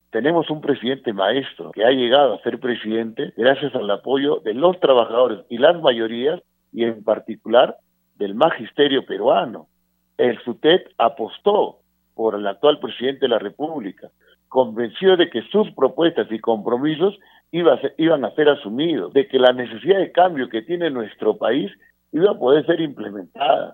Tenemos un presidente maestro que ha llegado a ser presidente gracias al apoyo de los trabajadores y las mayorías, y en particular del magisterio peruano. El SUTEP apostó por el actual presidente de la República, convencido de que sus propuestas y compromisos iban a ser asumidos, de que la necesidad de cambio que tiene nuestro país iba a poder ser implementada.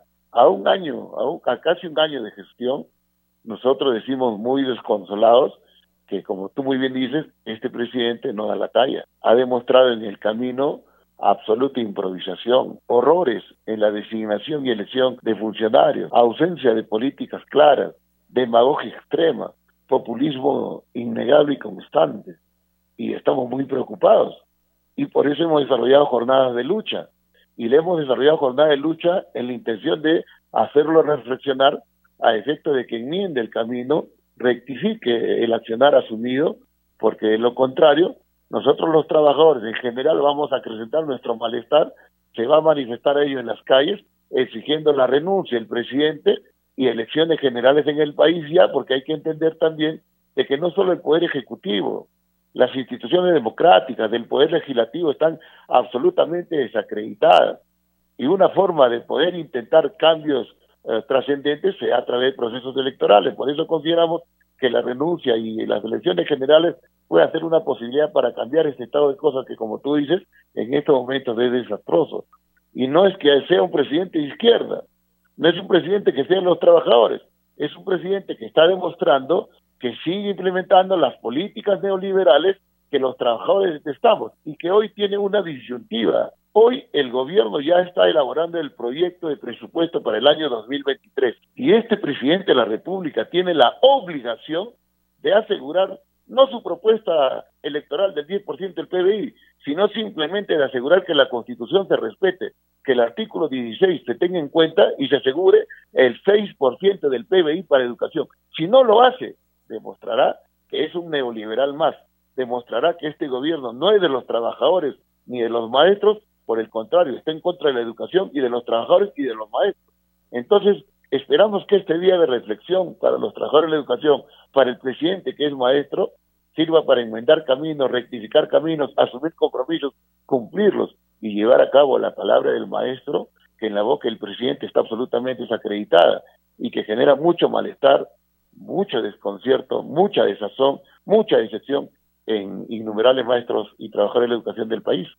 A casi un año de gestión, nosotros decimos muy desconsolados que, como tú muy bien dices, este presidente no da la talla. Ha demostrado en el camino absoluta improvisación, horrores en la designación y elección de funcionarios, ausencia de políticas claras, demagogia extrema, populismo innegable y constante. Y estamos muy preocupados. Y por eso hemos desarrollado jornadas de lucha. Y le hemos desarrollado jornadas de lucha en la intención de hacerlo reflexionar a efecto de que enmiende el camino, rectifique el accionar asumido, porque de lo contrario, nosotros los trabajadores en general vamos a acrecentar nuestro malestar, se va a manifestar ello en las calles, exigiendo la renuncia del presidente y elecciones generales en el país ya, porque hay que entender también de que no solo el Poder Ejecutivo, las instituciones democráticas del Poder Legislativo están absolutamente desacreditadas, y una forma de poder intentar cambios trascendentes sea a través de procesos electorales. Por eso consideramos que la renuncia y las elecciones generales puede ser una posibilidad para cambiar este estado de cosas que, como tú dices, en estos momentos es desastroso. Y no es que sea un presidente de izquierda, no es un presidente que sea los trabajadores, es un presidente que está demostrando que sigue implementando las políticas neoliberales que los trabajadores detestamos y que hoy tiene una disyuntiva. Hoy el gobierno ya está elaborando el proyecto de presupuesto para el año 2023 y este presidente de la República tiene la obligación de asegurar no su propuesta electoral del 10% del PBI, sino simplemente de asegurar que la Constitución se respete, que el artículo 16 se tenga en cuenta y se asegure el 6% del PBI para educación. Si no lo hace, demostrará que es un neoliberal más, demostrará que este gobierno no es de los trabajadores ni de los maestros, por el contrario, está en contra de la educación y de los trabajadores y de los maestros. Entonces, esperamos que este día de reflexión para los trabajadores de la educación, para el presidente que es maestro, sirva para enmendar caminos, rectificar caminos, asumir compromisos, cumplirlos y llevar a cabo la palabra del maestro, que en la boca del presidente está absolutamente desacreditada y que genera mucho malestar, mucho desconcierto, mucha desazón, mucha decepción en innumerables maestros y trabajadores de la educación del país.